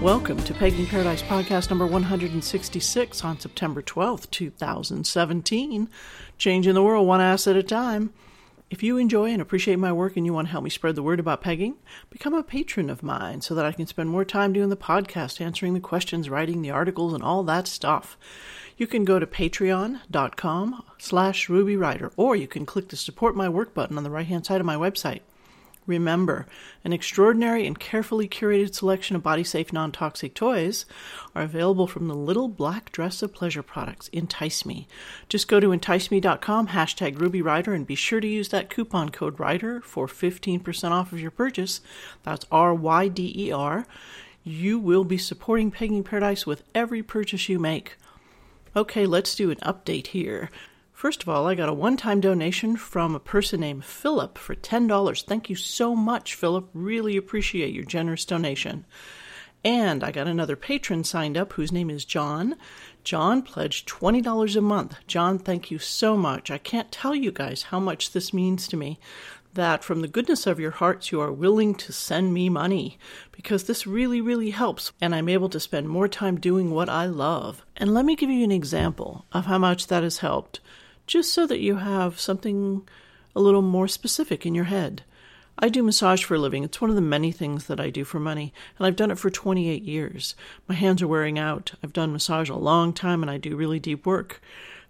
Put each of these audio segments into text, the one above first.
Welcome to Pegging Paradise Podcast number 166 on September 12th, 2017. Changing the world one ass at a time. If you enjoy and appreciate my work and you want to help me spread the word about pegging, become a patron of mine so that I can spend more time doing the podcast, answering the questions, writing the articles, and all that stuff. You can go to patreon.com/RubyWriter, or you can click the support my work button on the right-hand side of my website. Remember, an extraordinary and carefully curated selection of body-safe, non-toxic toys are available from the little black dress of pleasure products, Entice Me. Just go to enticeme.com, #RubyWriter, and be sure to use that coupon code WRITER for 15% off of your purchase. That's RYDER. You will be supporting Pegging Paradise with every purchase you make. Okay, let's do an update here. First of all, I got a one-time donation from a person named Philip for $10. Thank you so much, Philip. Really appreciate your generous donation. And I got another patron signed up whose name is John. John pledged $20 a month. John, thank you so much. I can't tell you guys how much this means to me, that from the goodness of your hearts you are willing to send me money, because this really, really helps, and I'm able to spend more time doing what I love. And let me give you an example of how much that has helped, just so that you have something a little more specific in your head. I do massage for a living. It's one of the many things that I do for money, and I've done it for 28 years. My hands are wearing out. I've done massage a long time, and I do really deep work.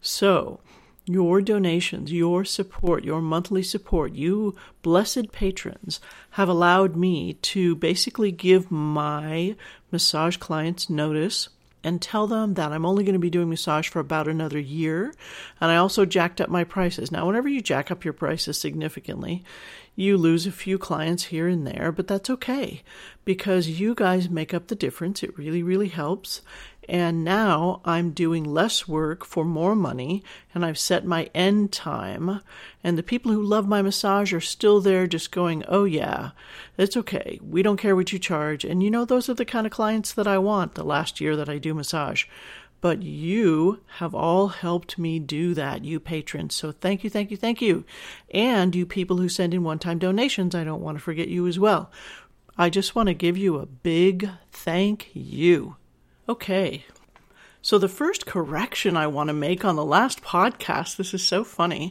So, your donations, your support, your monthly support, you blessed patrons have allowed me to basically give my massage clients notice and tell them that I'm only going to be doing massage for about another year. And I also jacked up my prices. Now, whenever you jack up your prices significantly, you lose a few clients here and there, but that's okay because you guys make up the difference. It really, really helps. And now I'm doing less work for more money, and I've set my end time. And the people who love my massage are still there just going, oh yeah, it's okay. We don't care what you charge. And you know, those are the kind of clients that I want the last year that I do massage. But you have all helped me do that, you patrons. So thank you, thank you, thank you. And you people who send in one-time donations, I don't want to forget you as well. I just want to give you a big thank you. Okay, so the first correction I want to make on the last podcast, this is so funny,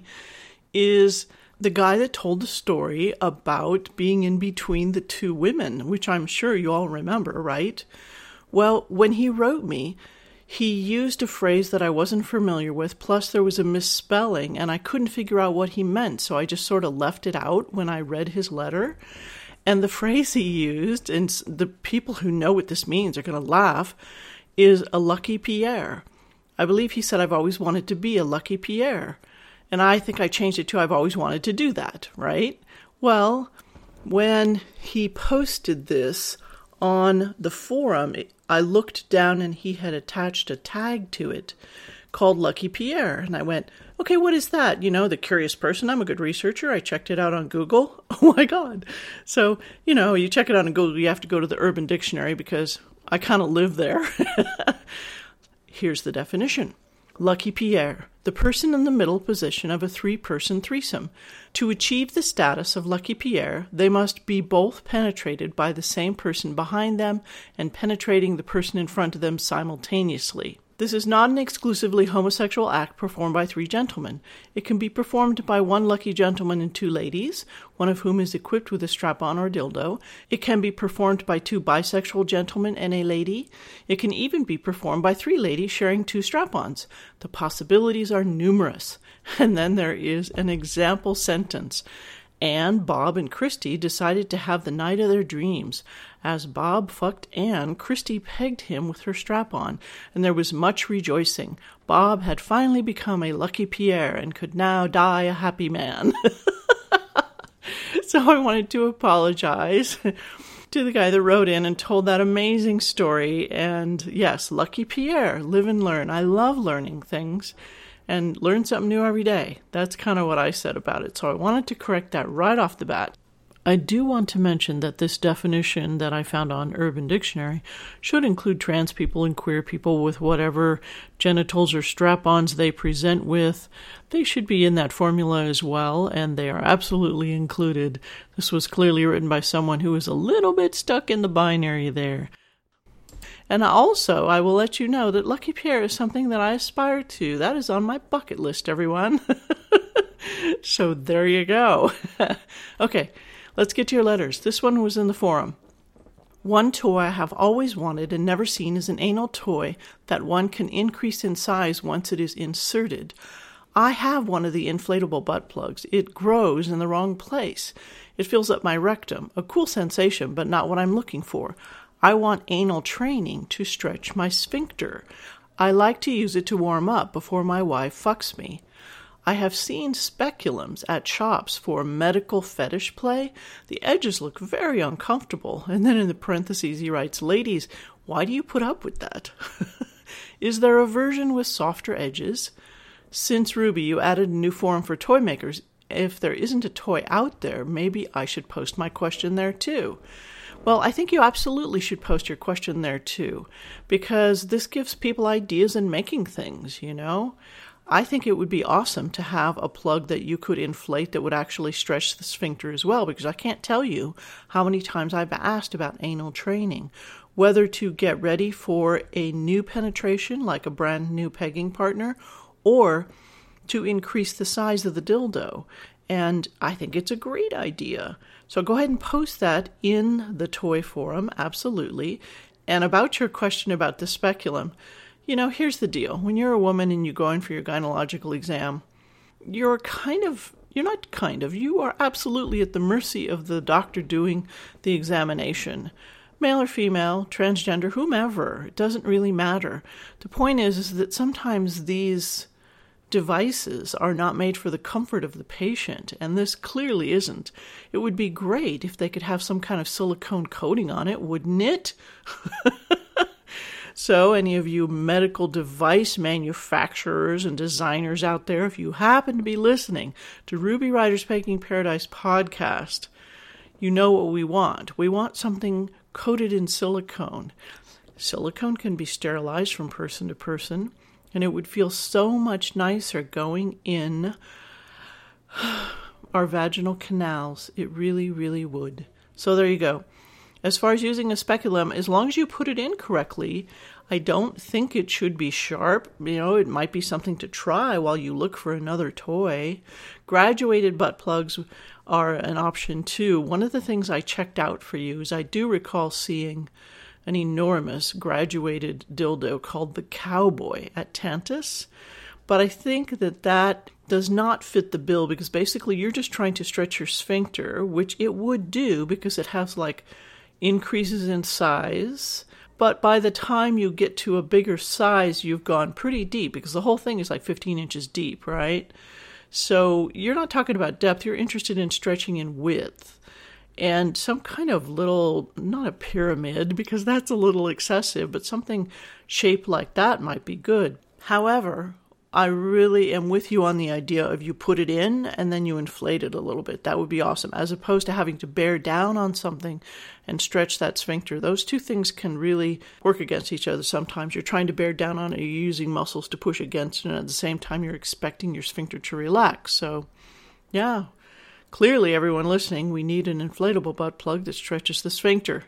is the guy that told the story about being in between the two women, which I'm sure you all remember, right? Well, when he wrote me, he used a phrase that I wasn't familiar with, plus there was a misspelling, and I couldn't figure out what he meant, so I just sort of left it out when I read his letter. And the phrase he used, and the people who know what this means are going to laugh, is a lucky Pierre. I believe he said, I've always wanted to be a lucky Pierre. And I think I changed it to, I've always wanted to do that, right? Well, when he posted this on the forum, I looked down and he had attached a tag to it called Lucky Pierre. And I went, okay, what is that? You know, the curious person. I'm a good researcher. I checked it out on Google. Oh my God. So, you know, you check it out on Google, you have to go to the Urban Dictionary because I kind of live there. Here's the definition. Lucky Pierre, the person in the middle position of a three-person threesome. To achieve the status of Lucky Pierre, they must be both penetrated by the same person behind them and penetrating the person in front of them simultaneously. This is not an exclusively homosexual act performed by three gentlemen. It can be performed by one lucky gentleman and two ladies, one of whom is equipped with a strap-on or dildo. It can be performed by two bisexual gentlemen and a lady. It can even be performed by three ladies sharing two strap-ons. The possibilities are numerous. And then there is an example sentence. Anne, Bob, and Christy decided to have the night of their dreams. As Bob fucked Anne, Christy pegged him with her strap-on, and there was much rejoicing. Bob had finally become a lucky Pierre and could now die a happy man. So I wanted to apologize to the guy that wrote in and told that amazing story. And yes, lucky Pierre, live and learn. I love learning things and learn something new every day. That's kind of what I said about it. So I wanted to correct that right off the bat. I do want to mention that this definition that I found on Urban Dictionary should include trans people and queer people with whatever genitals or strap-ons they present with. They should be in that formula as well, and they are absolutely included. This was clearly written by someone who was a little bit stuck in the binary there. And also, I will let you know that Lucky Pierre is something that I aspire to. That is on my bucket list, everyone. So there you go. Okay, let's get to your letters. This one was in the forum. One toy I have always wanted and never seen is an anal toy that one can increase in size once it is inserted. I have one of the inflatable butt plugs. It grows in the wrong place. It fills up my rectum. A cool sensation, but not what I'm looking for. I want anal training to stretch my sphincter. I like to use it to warm up before my wife fucks me. I have seen speculums at shops for medical fetish play. The edges look very uncomfortable. And then in the parentheses he writes, ladies, why do you put up with that? Is there a version with softer edges? Since, Ruby, you added a new forum for toy makers, if there isn't a toy out there, maybe I should post my question there too. Well, I think you absolutely should post your question there too, because this gives people ideas in making things, you know? I think it would be awesome to have a plug that you could inflate that would actually stretch the sphincter as well, because I can't tell you how many times I've asked about anal training, whether to get ready for a new penetration, like a brand new pegging partner, or to increase the size of the dildo. And I think it's a great idea. So go ahead and post that in the toy forum, absolutely. And about your question about the speculum, you know, here's the deal. When you're a woman and you go in for your gynecological exam, you are absolutely at the mercy of the doctor doing the examination. Male or female, transgender, whomever, it doesn't really matter. The point is that sometimes these devices are not made for the comfort of the patient, and this clearly isn't. It would be great if they could have some kind of silicone coating on it, wouldn't it? So any of you medical device manufacturers and designers out there, if you happen to be listening to Ruby Ryder's Pegging Paradise podcast, you know what we want. We want something coated in silicone. Silicone can be sterilized from person to person, and it would feel so much nicer going in our vaginal canals. It really, really would. So there you go. As far as using a speculum, as long as you put it in correctly, I don't think it should be sharp. You know, it might be something to try while you look for another toy. Graduated butt plugs are an option too. One of the things I checked out for you is I do recall seeing an enormous graduated dildo called the Cowboy at Tantus. But I think that does not fit the bill, because basically you're just trying to stretch your sphincter, which it would do because it has like increases in size. But by the time you get to a bigger size, you've gone pretty deep, because the whole thing is like 15 inches deep, right? So you're not talking about depth. You're interested in stretching in width. And some kind of little, not a pyramid, because that's a little excessive, but something shaped like that might be good. However, I really am with you on the idea of you put it in and then you inflate it a little bit. That would be awesome, as opposed to having to bear down on something and stretch that sphincter. Those two things can really work against each other sometimes. You're trying to bear down on it, you're using muscles to push against it, and at the same time you're expecting your sphincter to relax. So, yeah. Clearly, everyone listening, we need an inflatable butt plug that stretches the sphincter.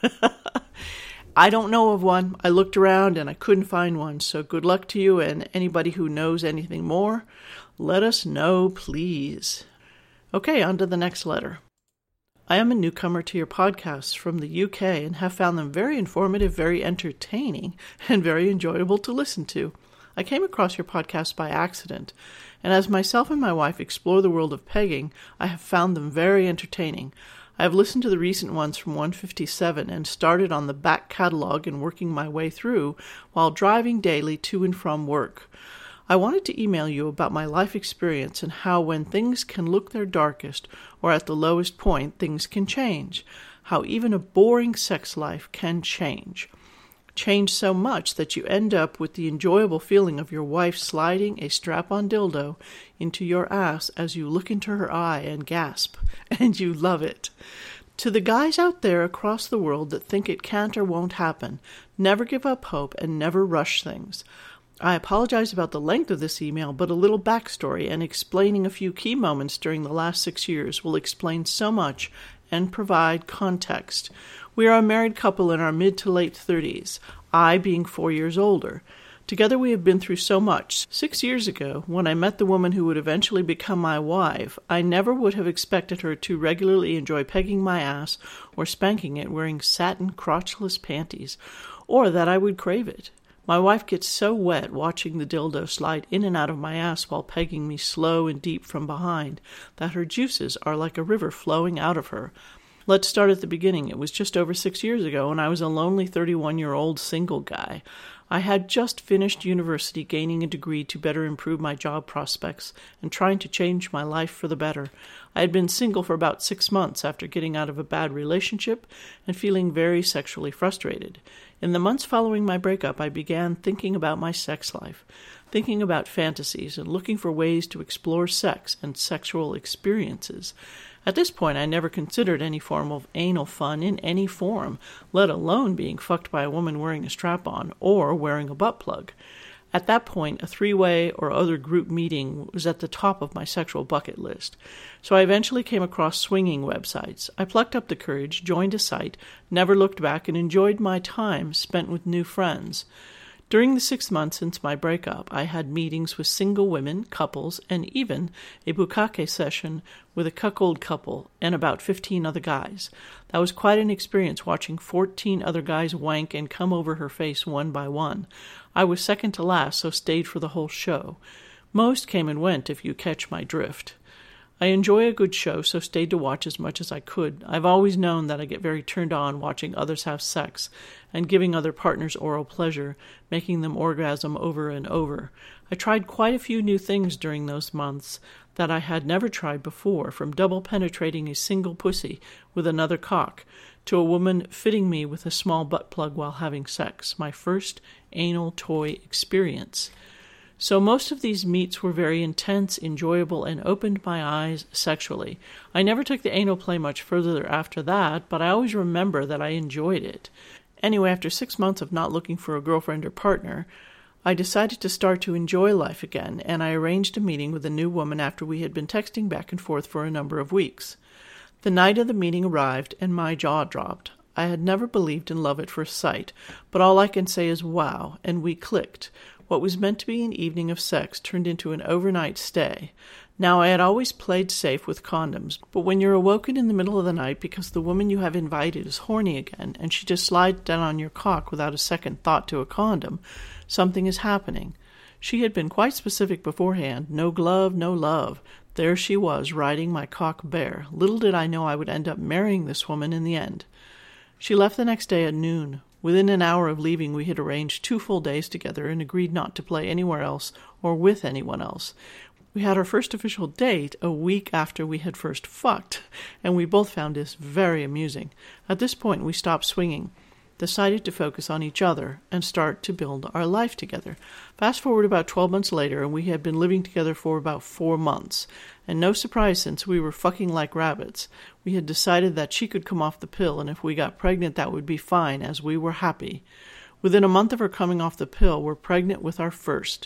I don't know of one. I looked around and I couldn't find one. So good luck to you, and anybody who knows anything more, let us know, please. Okay, on to the next letter. I am a newcomer to your podcasts from the UK and have found them very informative, very entertaining, and very enjoyable to listen to. I came across your podcast by accident, and as myself and my wife explore the world of pegging, I have found them very entertaining. I have listened to the recent ones from 157 and started on the back catalog and working my way through while driving daily to and from work. I wanted to email you about my life experience and how when things can look their darkest or at the lowest point, things can change. How even a boring sex life can change. Change so much that you end up with the enjoyable feeling of your wife sliding a strap-on dildo into your ass as you look into her eye and gasp, and you love it. To the guys out there across the world that think it can't or won't happen, never give up hope and never rush things. I apologize about the length of this email, but a little backstory and explaining a few key moments during the last 6 years will explain so much and provide context. We are a married couple in our mid to late 30s, I being 4 years older. Together we have been through so much. 6 years ago, when I met the woman who would eventually become my wife, I never would have expected her to regularly enjoy pegging my ass or spanking it wearing satin crotchless panties, or that I would crave it. My wife gets so wet watching the dildo slide in and out of my ass while pegging me slow and deep from behind that her juices are like a river flowing out of her. Let's start at the beginning. It was just over 6 years ago, and I was a lonely 31-year-old single guy. I had just finished university, gaining a degree to better improve my job prospects and trying to change my life for the better. I had been single for about 6 months after getting out of a bad relationship and feeling very sexually frustrated. In the months following my breakup, I began thinking about my sex life, thinking about fantasies, and looking for ways to explore sex and sexual experiences. At this point, I never considered any form of anal fun in any form, let alone being fucked by a woman wearing a strap-on or wearing a butt plug. At that point, a three-way or other group meeting was at the top of my sexual bucket list. So I eventually came across swinging websites. I plucked up the courage, joined a site, never looked back, and enjoyed my time spent with new friends. During the 6 months since my breakup, I had meetings with single women, couples, and even a bukkake session with a cuckold couple and about 15 other guys. That was quite an experience watching 14 other guys wank and come over her face one by one. I was second to last, so stayed for the whole show. Most came and went, if you catch my drift. I enjoy a good show, so stayed to watch as much as I could. I've always known that I get very turned on watching others have sex and giving other partners oral pleasure, making them orgasm over and over. I tried quite a few new things during those months that I had never tried before, from double penetrating a single pussy with another cock to a woman fitting me with a small butt plug while having sex, my first anal toy experience. So most of these meets were very intense, enjoyable, and opened my eyes sexually. I never took the anal play much further after that, but I always remember that I enjoyed it. Anyway, after 6 months of not looking for a girlfriend or partner, I decided to start to enjoy life again, and I arranged a meeting with a new woman after we had been texting back and forth for a number of weeks. The night of the meeting arrived, and my jaw dropped. I had never believed in love at first sight, but all I can say is wow, and we clicked. What was meant to be an evening of sex turned into an overnight stay. Now, I had always played safe with condoms, but when you're awoken in the middle of the night because the woman you have invited is horny again, and she just slides down on your cock without a second thought to a condom, something is happening. She had been quite specific beforehand, no glove, no love. There she was, riding my cock bare. Little did I know I would end up marrying this woman in the end. She left the next day at noon. Within an hour of leaving, we had arranged 2 full days together and agreed not to play anywhere else or with anyone else. We had our first official date a week after we had first fucked, and we both found this very amusing. At this point, we stopped swinging, decided to focus on each other, and start to build our life together. Fast forward about 12 months later, and we had been living together for about 4 months. And no surprise, since we were fucking like rabbits, we had decided that she could come off the pill, and if we got pregnant, that would be fine, as we were happy. Within a month of her coming off the pill, we're pregnant with our first.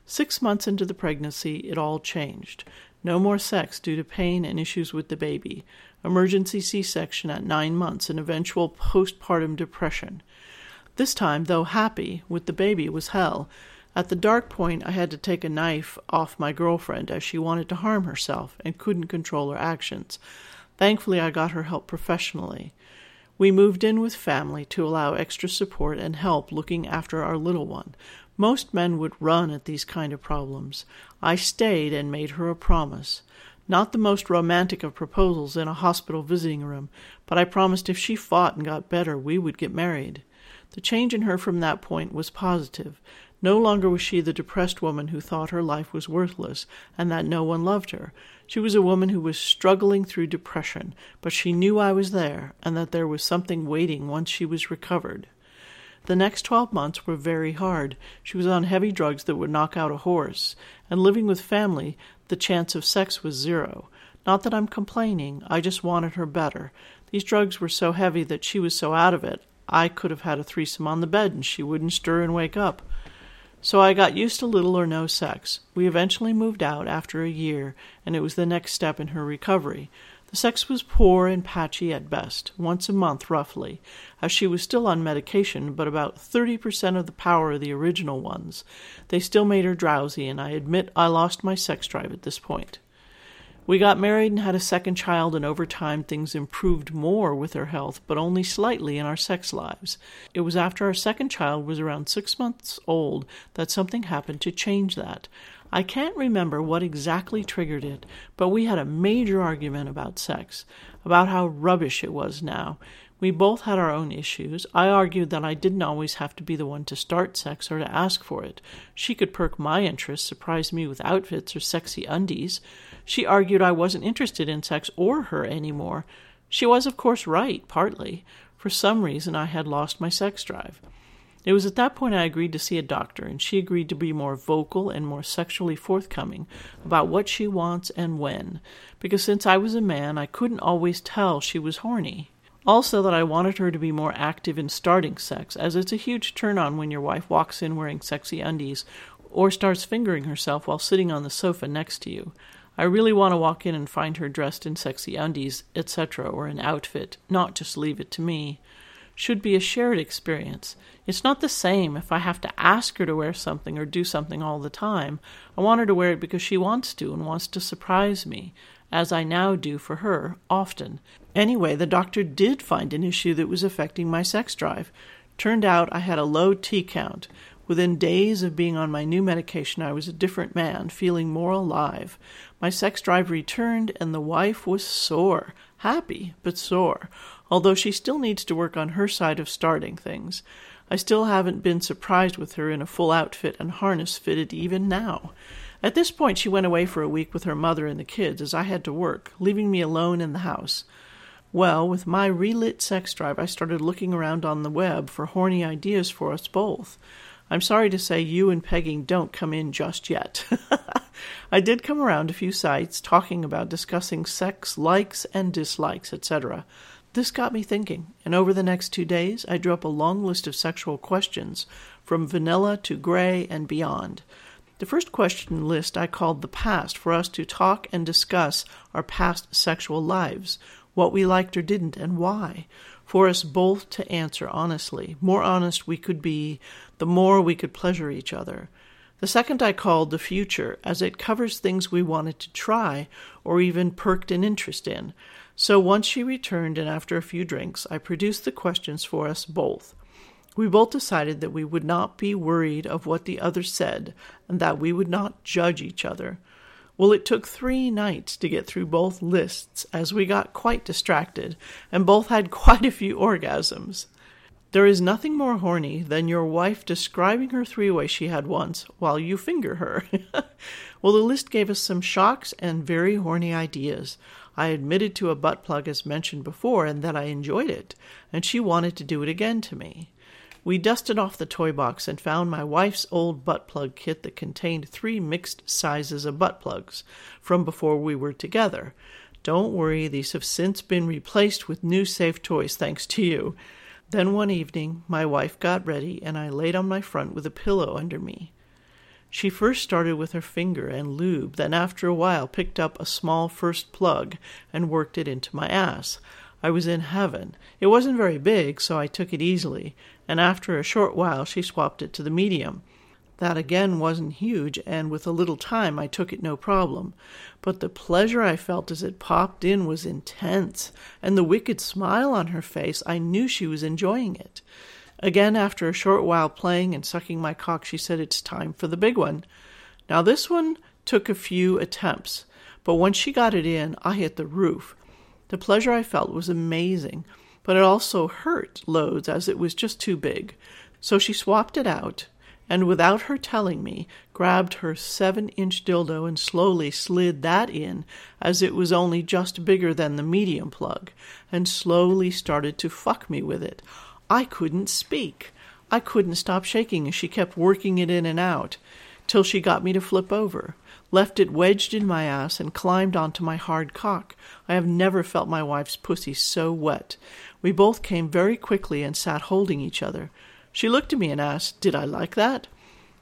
6 months into the pregnancy, it all changed. No more sex due to pain and issues with the baby. Emergency C-section at 9 months and eventual postpartum depression. This time, though happy with the baby, was hell. At the dark point, I had to take a knife off my girlfriend as she wanted to harm herself and couldn't control her actions. Thankfully, I got her help professionally. We moved in with family to allow extra support and help looking after our little one. Most men would run at these kind of problems. I stayed and made her a promise. Not the most romantic of proposals in a hospital visiting room, but I promised if she fought and got better, we would get married. The change in her from that point was positive. No longer was she the depressed woman who thought her life was worthless and that no one loved her. She was a woman who was struggling through depression, but she knew I was there and that there was something waiting once she was recovered. The next 12 months were very hard. She was on heavy drugs that would knock out a horse, and living with family, the chance of sex was 0. Not that I'm complaining, I just wanted her better. These drugs were so heavy that she was so out of it, I could have had a threesome on the bed and she wouldn't stir and wake up. So I got used to little or no sex. We eventually moved out after a year, and it was the next step in her recovery. The sex was poor and patchy at best, once a month roughly, as she was still on medication, but about 30% of the power of the original ones. They still made her drowsy, and I admit I lost my sex drive at this point. We got married and had a second child, and over time things improved more with her health, but only slightly in our sex lives. It was after our second child was around 6 months old that something happened to change that. I can't remember what exactly triggered it, but we had a major argument about sex, about how rubbish it was now. We both had our own issues. I argued that I didn't always have to be the one to start sex or to ask for it. She could perk my interest, surprise me with outfits or sexy undies. She argued I wasn't interested in sex or her anymore. She was, of course, right, partly. For some reason, I had lost my sex drive. It was at that point I agreed to see a doctor, and she agreed to be more vocal and more sexually forthcoming about what she wants and when, because since I was a man, I couldn't always tell she was horny. Also that I wanted her to be more active in starting sex, as it's a huge turn-on when your wife walks in wearing sexy undies or starts fingering herself while sitting on the sofa next to you. I really want to walk in and find her dressed in sexy undies, etc., or an outfit, not just leave it to me. Should be a shared experience. It's not the same if I have to ask her to wear something or do something all the time. I want her to wear it because she wants to and wants to surprise me, as I now do for her, often. Anyway, the doctor did find an issue that was affecting my sex drive. Turned out I had a low T count. Within days of being on my new medication, I was a different man, feeling more alive. My sex drive returned, and the wife was sore. Happy, but sore. Although she still needs to work on her side of starting things. I still haven't been surprised with her in a full outfit and harness fitted even now. At this point, she went away for a week with her mother and the kids, as I had to work, leaving me alone in the house. Well, with my relit sex drive, I started looking around on the web for horny ideas for us both. I'm sorry to say you and pegging don't come in just yet. I did come around a few sites talking about discussing sex likes and dislikes, etc. This got me thinking, and over the next 2 days, I drew up a long list of sexual questions, from vanilla to gray and beyond. The first question list I called the past, for us to talk and discuss our past sexual lives, what we liked or didn't, and why, for us both to answer honestly. More honest we could be, the more we could pleasure each other. The second I called the future, as it covers things we wanted to try or even perked an interest in. So once she returned and after a few drinks, I produced the questions for us both. We both decided that we would not be worried of what the other said and that we would not judge each other. Well, it took 3 nights to get through both lists, as we got quite distracted and both had quite a few orgasms. There is nothing more horny than your wife describing her 3-way she had once while you finger her. Well, the list gave us some shocks and very horny ideas. I admitted to a butt plug as mentioned before and that I enjoyed it, and she wanted to do it again to me. We dusted off the toy box and found my wife's old butt plug kit that contained 3 mixed sizes of butt plugs from before we were together. Don't worry, these have since been replaced with new safe toys thanks to you. Then one evening, my wife got ready and I laid on my front with a pillow under me. She first started with her finger and lube, then after a while picked up a small first plug and worked it into my ass. I was in heaven. It wasn't very big, so I took it easily, and after a short while she swapped it to the medium. That again wasn't huge, and with a little time I took it no problem. But the pleasure I felt as it popped in was intense, and the wicked smile on her face, I knew she was enjoying it. Again, after a short while playing and sucking my cock, she said, "It's time for the big one." Now this one took a few attempts, but once she got it in, I hit the roof. The pleasure I felt was amazing, but it also hurt loads as it was just too big. So she swapped it out, and without her telling me, grabbed her 7-inch dildo and slowly slid that in, as it was only just bigger than the medium plug, and slowly started to fuck me with it. I couldn't speak. I couldn't stop shaking as she kept working it in and out, till she got me to flip over, left it wedged in my ass, and climbed onto my hard cock. I have never felt my wife's pussy so wet. We both came very quickly and sat holding each other. She looked at me and asked, "Did I like that?"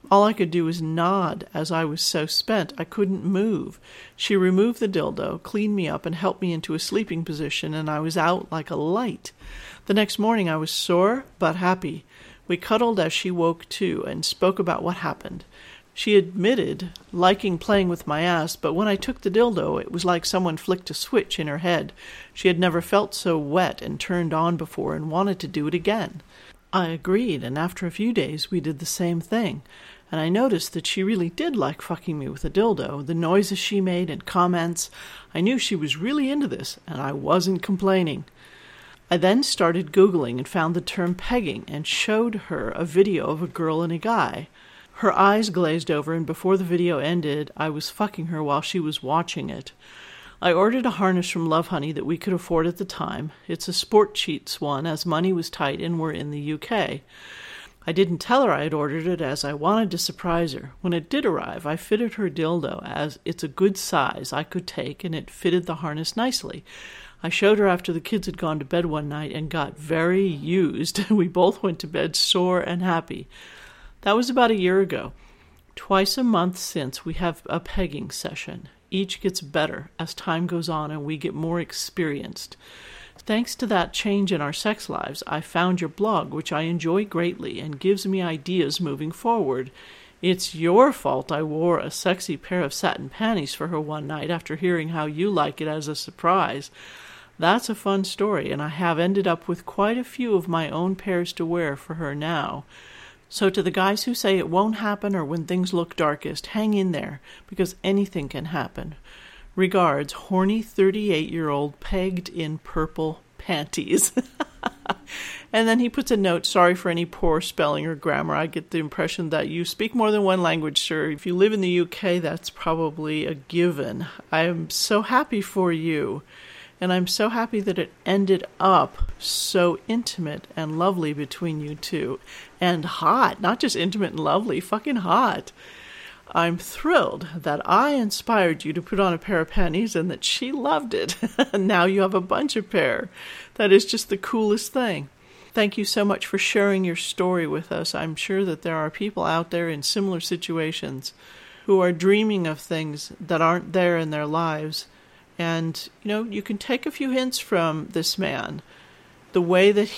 All I could do was nod, as I was so spent I couldn't move. She removed the dildo, cleaned me up, and helped me into a sleeping position, and I was out like a light. The next morning I was sore but happy. We cuddled as she woke too, and spoke about what happened. She admitted liking playing with my ass, but when I took the dildo, it was like someone flicked a switch in her head. She had never felt so wet and turned on before and wanted to do it again. I agreed, and after a few days we did the same thing. And I noticed that she really did like fucking me with a dildo, the noises she made and comments. I knew she was really into this, and I wasn't complaining. I then started Googling and found the term pegging and showed her a video of a girl and a guy. Her eyes glazed over, and before the video ended, I was fucking her while she was watching it. I ordered a harness from Lovehoney that we could afford at the time. It's a Sport Cheats one, as money was tight and we're in the UK. I didn't tell her I had ordered it, as I wanted to surprise her. When it did arrive, I fitted her dildo, as it's a good size I could take, and it fitted the harness nicely. I showed her after the kids had gone to bed one night and got very used. We both went to bed sore and happy. That was about a year ago. Twice a month since, we have a pegging session. Each gets better as time goes on and we get more experienced. Thanks to that change in our sex lives, I found your blog, which I enjoy greatly and gives me ideas moving forward. It's your fault I wore a sexy pair of satin panties for her one night after hearing how you like it as a surprise. That's a fun story, and I have ended up with quite a few of my own pairs to wear for her now. So to the guys who say it won't happen or when things look darkest, hang in there, because anything can happen. Regards, horny 38-year-old pegged in purple panties. And then he puts a note, sorry for any poor spelling or grammar. I get the impression that you speak more than one language, sir. If you live in the UK, that's probably a given. I am so happy for you. And I'm so happy that it ended up so intimate and lovely between you two. And hot. Not just intimate and lovely, fucking hot. I'm thrilled that I inspired you to put on a pair of panties and that she loved it. Now you have a bunch of pair. That is just the coolest thing. Thank you so much for sharing your story with us. I'm sure that there are people out there in similar situations who are dreaming of things that aren't there in their lives. And, you can take a few hints from this man. The way that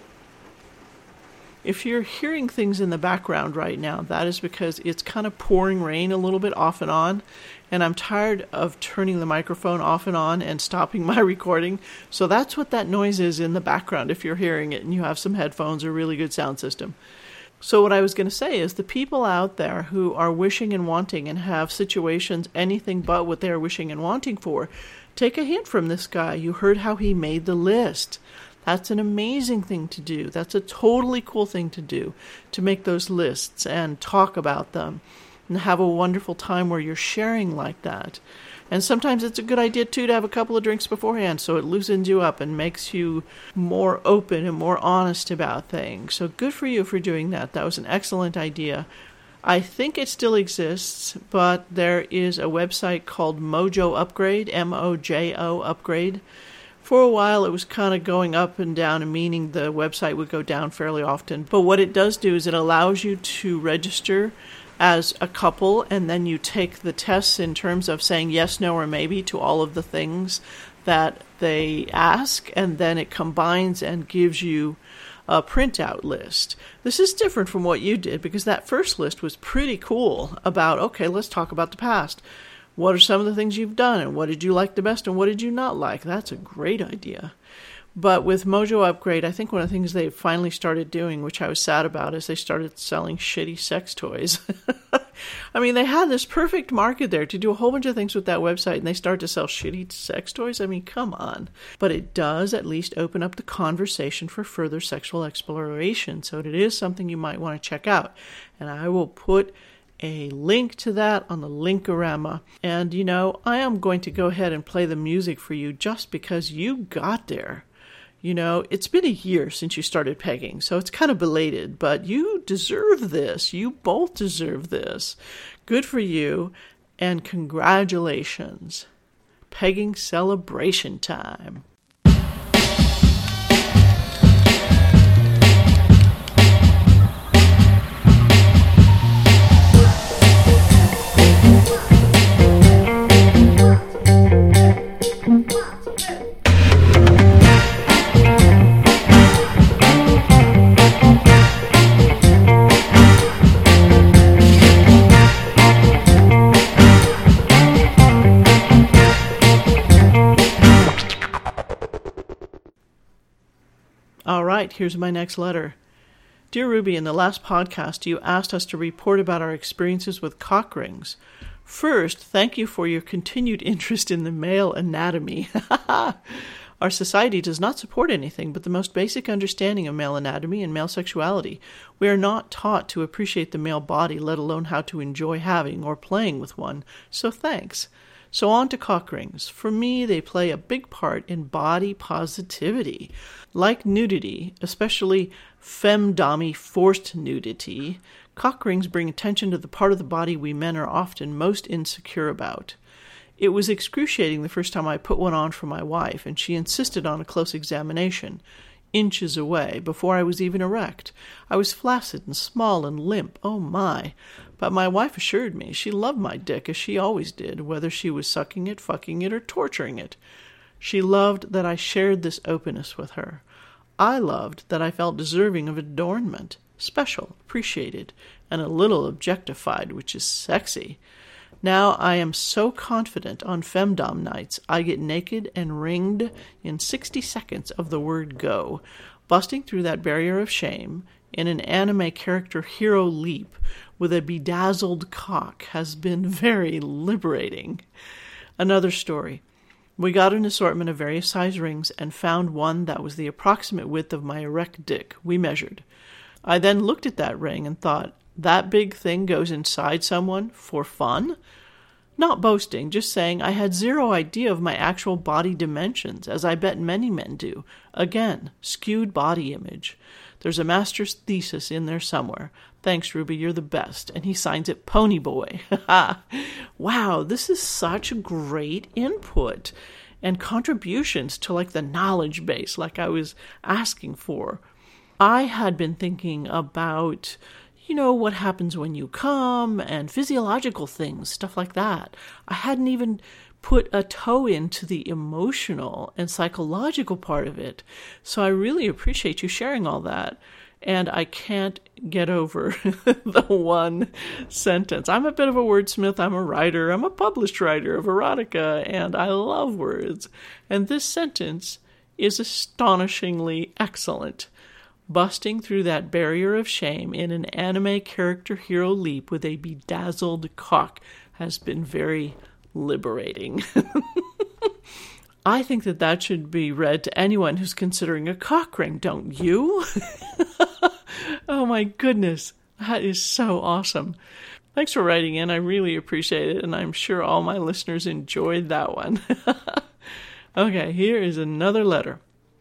if you're hearing things in the background right now, that is because it's kind of pouring rain a little bit off and on. And I'm tired of turning the microphone off and on and stopping my recording. So that's what that noise is in the background if you're hearing it and you have some headphones or a really good sound system. So what I was going to say is the people out there who are wishing and wanting and have situations anything but what they're wishing and wanting for, take a hint from this guy. You heard how he made the list. That's an amazing thing to do. That's a totally cool thing to do, to make those lists and talk about them and have a wonderful time where you're sharing like that. And sometimes it's a good idea, too, to have a couple of drinks beforehand so it loosens you up and makes you more open and more honest about things. So good for you for doing that. That was an excellent idea. I think it still exists, but there is a website called Mojo Upgrade, M-O-J-O Upgrade. For a while, it was kind of going up and down, and meaning the website would go down fairly often. But what it does do is it allows you to register as a couple, and then you take the tests in terms of saying yes, no, or maybe to all of the things that they ask, and then it combines and gives you a printout list. This is different from what you did, because that first list was pretty cool about, okay, let's talk about the past. What are some of the things you've done, and what did you like the best, and what did you not like? That's a great idea. But with Mojo Upgrade, I think one of the things they finally started doing, which I was sad about, is they started selling shitty sex toys. I mean, they had this perfect market there to do a whole bunch of things with that website, and they started to sell shitty sex toys. I mean, come on. But it does at least open up the conversation for further sexual exploration, so it is something you might want to check out. And I will put a link to that on the Linkorama. And, I am going to go ahead and play the music for you just because you got there. It's been a year since you started pegging, so it's kind of belated, but you deserve this. You both deserve this. Good for you, and congratulations. Pegging celebration time. All right, here's my next letter. Dear Ruby, in the last podcast, you asked us to report about our experiences with cock rings. First, thank you for your continued interest in the male anatomy. Our society does not support anything but the most basic understanding of male anatomy and male sexuality. We are not taught to appreciate the male body, let alone how to enjoy having or playing with one, so thanks. So on to cock rings. For me, they play a big part in body positivity. Like nudity, especially femdommy forced nudity, cock rings bring attention to the part of the body we men are often most insecure about. It was excruciating the first time I put one on for my wife, and she insisted on a close examination, inches away, before I was even erect. I was flaccid and small and limp, oh my. But my wife assured me she loved my dick as she always did, whether she was sucking it, fucking it, or torturing it. She loved that I shared this openness with her. I loved that I felt deserving of adornment, special, appreciated, and a little objectified, which is sexy. Now I am so confident on femdom nights, I get naked and ringed in 60 seconds of the word go, busting through that barrier of shame in an anime character hero leap with a bedazzled cock has been very liberating. Another story. We got an assortment of various size rings and found one that was the approximate width of my erect dick. We measured. I then looked at that ring and thought, that big thing goes inside someone for fun? Not boasting, just saying I had zero idea of my actual body dimensions, as I bet many men do. Again, skewed body image. There's a master's thesis in there somewhere. Thanks, Ruby, you're the best. And he signs it Ponyboy. Wow, this is such great input and contributions to the knowledge base like I was asking for. I had been thinking about what happens when you come and physiological things, stuff like that. I hadn't even put a toe into the emotional and psychological part of it. So I really appreciate you sharing all that. And I can't get over the one sentence. I'm a bit of a wordsmith. I'm a writer. I'm a published writer of erotica, and I love words. And this sentence is astonishingly excellent. Busting through that barrier of shame in an anime character hero leap with a bedazzled cock has been very liberating. I think that should be read to anyone who's considering a cock ring, don't you? Oh my goodness, that is so awesome. Thanks for writing in. I really appreciate it, and I'm sure all my listeners enjoyed that one. Okay, here is another letter.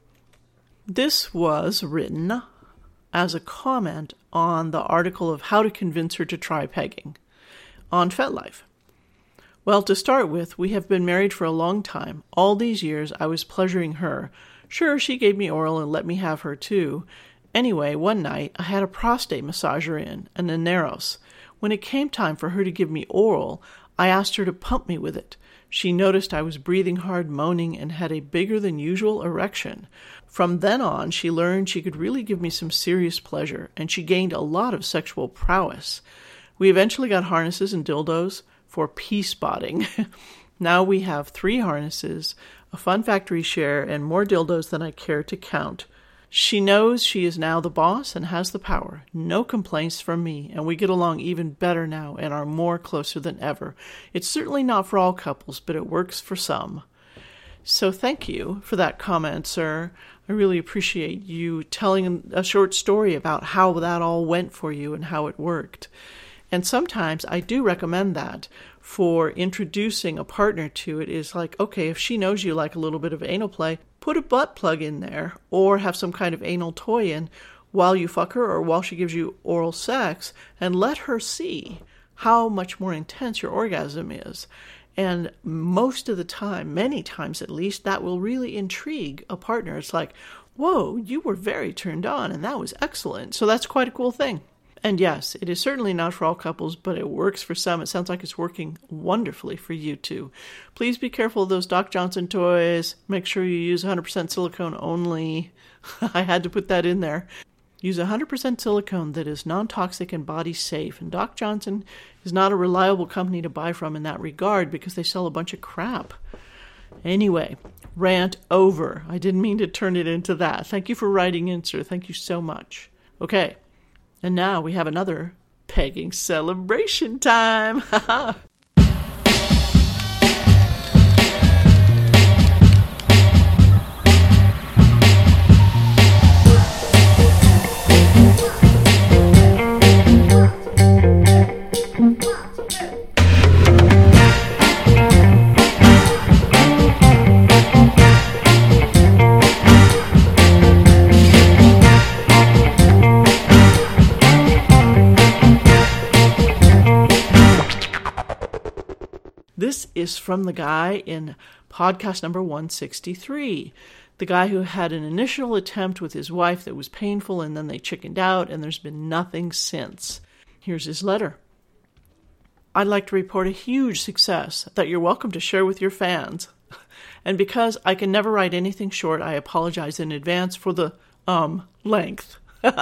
This was written as a comment on the article of How to Convince Her to Try Pegging on FetLife. Well, to start with, we have been married for a long time. All these years, I was pleasuring her. Sure, she gave me oral and let me have her too. Anyway, one night, I had a prostate massager in, an Aneros. When it came time for her to give me oral, I asked her to pump me with it. She noticed I was breathing hard, moaning, and had a bigger than usual erection. From then on, she learned she could really give me some serious pleasure, and she gained a lot of sexual prowess. We eventually got harnesses and dildos for pee-spotting. Now we have 3 harnesses, a fun factory share, and more dildos than I care to count. She knows she is now the boss and has the power. No complaints from me, and we get along even better now and are more closer than ever. It's certainly not for all couples, but it works for some. So thank you for that comment, sir. I really appreciate you telling a short story about how that all went for you and how it worked. And sometimes I do recommend that for introducing a partner to it is okay, if she knows you like a little bit of anal play, put a butt plug in there or have some kind of anal toy in while you fuck her or while she gives you oral sex and let her see how much more intense your orgasm is. And most of the time, many times at least, that will really intrigue a partner. It's like, whoa, you were very turned on and that was excellent. So that's quite a cool thing. And yes, it is certainly not for all couples, but it works for some. It sounds like it's working wonderfully for you too. Please be careful of those Doc Johnson toys. Make sure you use 100% silicone only. I had to put that in there. Use 100% silicone that is non-toxic and body safe. And Doc Johnson is not a reliable company to buy from in that regard because they sell a bunch of crap. Anyway, rant over. I didn't mean to turn it into that. Thank you for writing in, sir. Thank you so much. Okay, and now we have another pegging celebration time. This is from the guy in podcast number 163. The guy who had an initial attempt with his wife that was painful and then they chickened out and there's been nothing since. Here's his letter. I'd like to report a huge success that you're welcome to share with your fans. And because I can never write anything short, I apologize in advance for the length.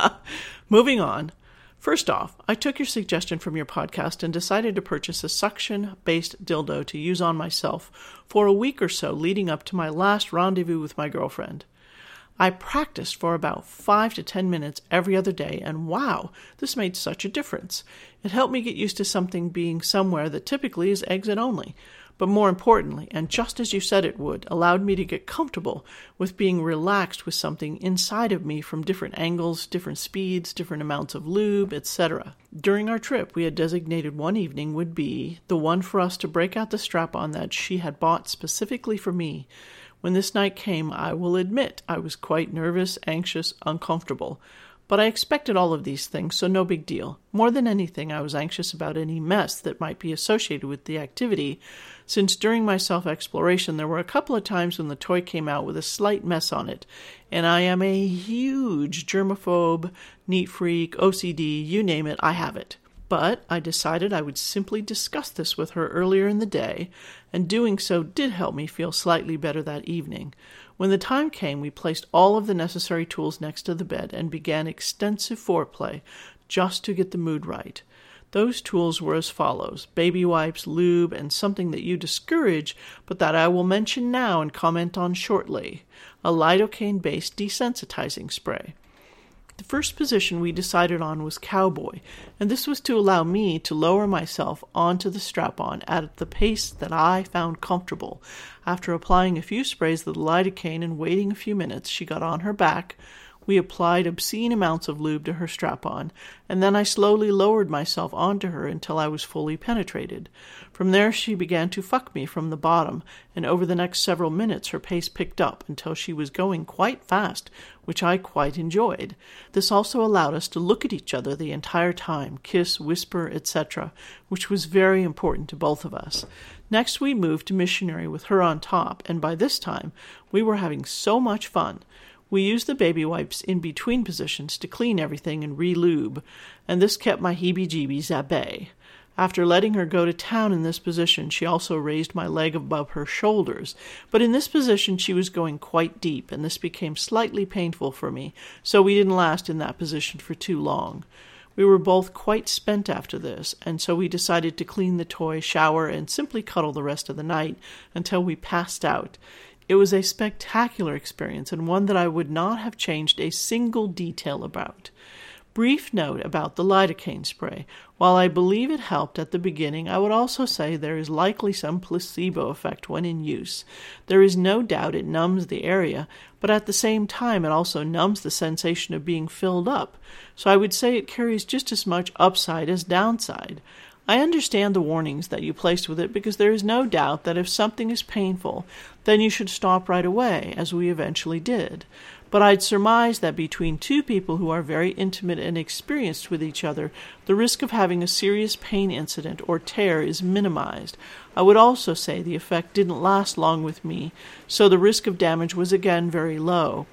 Moving on. First off, I took your suggestion from your podcast and decided to purchase a suction-based dildo to use on myself for a week or so leading up to my last rendezvous with my girlfriend. I practiced for about 5 to 10 minutes every other day, and wow, this made such a difference. It helped me get used to something being somewhere that typically is exit only. But more importantly, and just as you said it would, allowed me to get comfortable with being relaxed with something inside of me from different angles, different speeds, different amounts of lube, etc. During our trip, we had designated one evening would be the one for us to break out the strap-on that she had bought specifically for me. When this night came, I will admit I was quite nervous, anxious, uncomfortable. But I expected all of these things, so no big deal. More than anything, I was anxious about any mess that might be associated with the activity, since during my self-exploration there were a couple of times when the toy came out with a slight mess on it, and I am a huge germaphobe, neat freak, OCD, you name it, I have it. But I decided I would simply discuss this with her earlier in the day, and doing so did help me feel slightly better that evening. When the time came, we placed all of the necessary tools next to the bed and began extensive foreplay just to get the mood right. Those tools were as follows: baby wipes, lube, and something that you discourage, but that I will mention now and comment on shortly, a lidocaine-based desensitizing spray. The first position we decided on was cowboy, and this was to allow me to lower myself onto the strap-on at the pace that I found comfortable. After applying a few sprays of the lidocaine and waiting a few minutes, she got on her back. We applied obscene amounts of lube to her strap-on, and then I slowly lowered myself onto her until I was fully penetrated. From there she began to fuck me from the bottom, and over the next several minutes her pace picked up until she was going quite fast, which I quite enjoyed. This also allowed us to look at each other the entire time, kiss, whisper, etc., which was very important to both of us. Next we moved to missionary with her on top, and by this time we were having so much fun. We used the baby wipes in between positions to clean everything and re-lube, and this kept my heebie-jeebies at bay. After letting her go to town in this position, she also raised my leg above her shoulders, but in this position she was going quite deep, and this became slightly painful for me, so we didn't last in that position for too long. We were both quite spent after this, and so we decided to clean the toy, shower, and simply cuddle the rest of the night until we passed out. It was a spectacular experience, and one that I would not have changed a single detail about. Brief note about the lidocaine spray. While I believe it helped at the beginning, I would also say there is likely some placebo effect when in use. There is no doubt it numbs the area, but at the same time it also numbs the sensation of being filled up, so I would say it carries just as much upside as downside. I understand the warnings that you placed with it because there is no doubt that if something is painful, then you should stop right away, as we eventually did. But I'd surmise that between two people who are very intimate and experienced with each other, the risk of having a serious pain incident or tear is minimized. I would also say the effect didn't last long with me, so the risk of damage was again very low.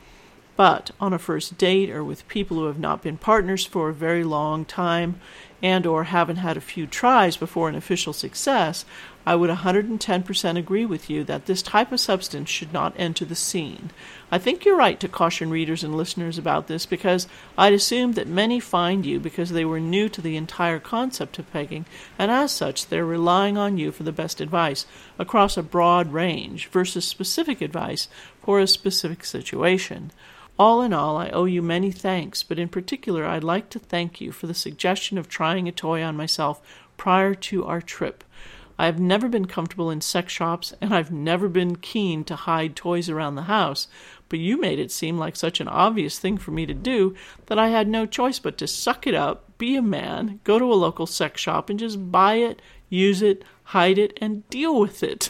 But on a first date or with people who have not been partners for a very long time and or haven't had a few tries before an official success, I would 110% agree with you that this type of substance should not enter the scene. I think you're right to caution readers and listeners about this because I'd assume that many find you because they were new to the entire concept of pegging, and as such they're relying on you for the best advice across a broad range versus specific advice for a specific situation. All in all, I owe you many thanks, but in particular I'd like to thank you for the suggestion of trying a toy on myself prior to our trip. I have never been comfortable in sex shops, and I've never been keen to hide toys around the house, but you made it seem like such an obvious thing for me to do that I had no choice but to suck it up, be a man, go to a local sex shop, and just buy it, use it, hide it, and deal with it.